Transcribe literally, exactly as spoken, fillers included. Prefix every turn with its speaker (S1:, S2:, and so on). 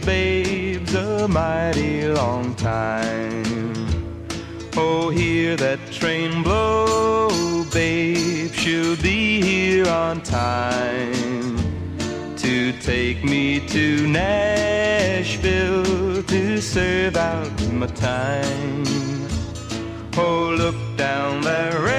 S1: babe's a mighty long time. Oh, hear that train blow, babe, she'll be here on time to take me to Nashville to serve out my time. Oh, look down there